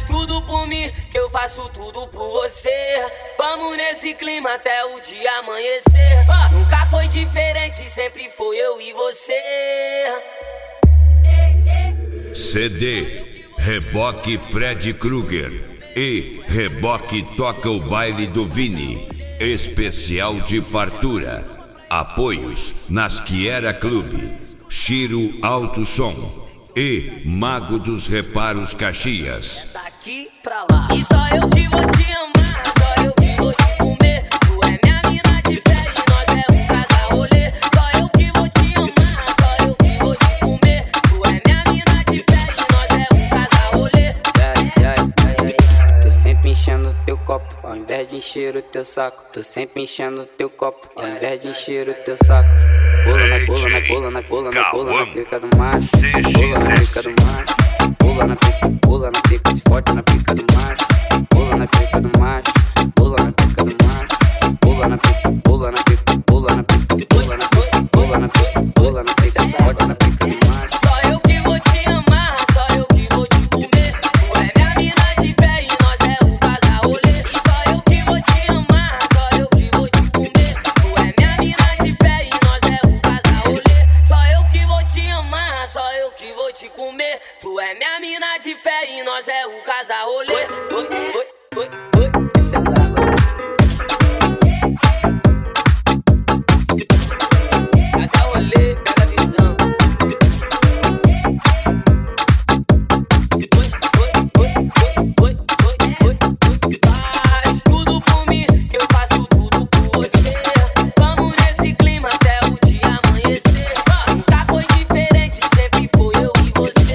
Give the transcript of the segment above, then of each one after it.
Faz tudo por mim, que eu faço tudo por você. Vamos nesse clima até o dia amanhecer. Nunca foi diferente, sempre foi eu e você. CD Reboque Fred Krueger e Reboque Toca o Baile do Vini. Especial de fartura. Apoios Nasquiera Clube, Chiro Alto Som e Mago dos Reparos Caxias. Daqui pra lá. E só eu que vou te amar, só eu que vou te comer. Tu é minha mina de fé e nós é um casal rolê. Só eu que vou te amar, só eu que vou te comer. Tu é minha mina de fé e nós é um casal rolê. Tô sempre enchendo teu copo, ao invés de encher o teu saco. Tô sempre enchendo teu copo, ao invés de encher o teu saco. Pula na pula na pula na pula na pula na pica do macho. Pula na pica do macho. Pula na pica, se fode na pica do macho. Pula na pica do macho. Pula na pica do macho. Pula na pica, pula na pica, pula na pica, pula na pica, pula na pica, pula na pica, se fode na pica do macho. Só eu que vou te amar, só eu que vou te comer. Tu é minha mina de fé e nós é um casal rolê. E só eu que vou te amar, só eu que vou te comer. Tu é minha mina de fé e nós é um casal rolê. Só eu que vou te amar, só eu que vou te comer. Tu é minha mina de fé e nós é um casal rolê. Esse é brabo. Casal rolê, pega a visão. Faz tudo por mim, que eu faço tudo por você. Vamos nesse clima até o dia amanhecer. Nunca foi diferente, sempre foi eu e você.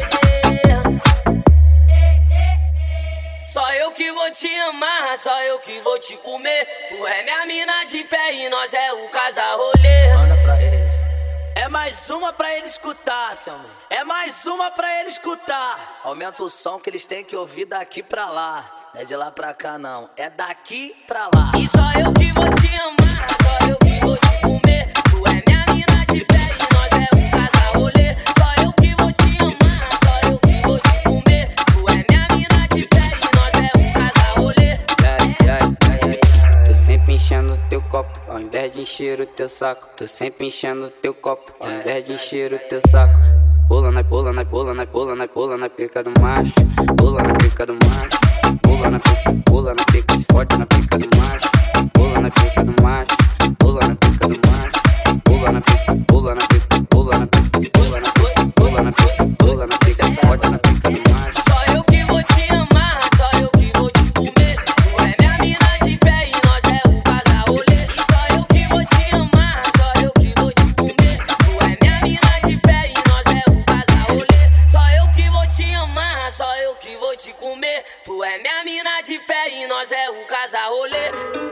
Só eu que vou te amar, só eu que vou te comer. Tu é minha mina de fé e nós é o casal rolê. Manda pra eles. É mais uma pra eles escutar, seu amor. É mais uma pra eles escutar. Aumenta o som que eles têm que ouvir daqui pra lá. Não é de lá pra cá não, é daqui pra lá. E só eu que vou te amar, só eu que vou te comer. Tu é minha mina de fé e nós é um casal rolê. Só eu que vou te amar, só eu que vou te comer. Tu é minha mina de fé e nós é um casal rolê. Tô sempre enchendo teu copo, ao invés de encher o teu saco. Tô sempre enchendo teu copo, ao invés de encher o teu saco. Pula na pula na pula na pula na pula na pica do macho. Pula na pica do macho. Pula na pica, se fode na pica do macho. Pula na pica do macho. Pula na pica do macho. Pula na pica, pula na pica, pula na pica, pula na pica, pula na pica, pula na pica, se fode na pica do macho. Só eu que vou te amar, só eu que vou te comer. Tu é minha mina de fé e nós é um casal rolê. E só eu que vou te amar, só eu que vou te comer. Tu é minha mina de fé e nós é um casal rolê. Só eu que vou te amar, só eu que vou te comer. Tu é minha mina de fé e nós é um casal rolê.